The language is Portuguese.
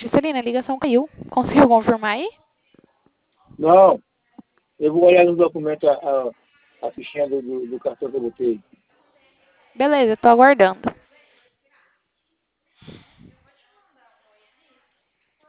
Juscelina, a ligação caiu. Conseguiu confirmar aí? Não, eu vou olhar no documento a fichinha do cartão que eu botei. Beleza, tô aguardando.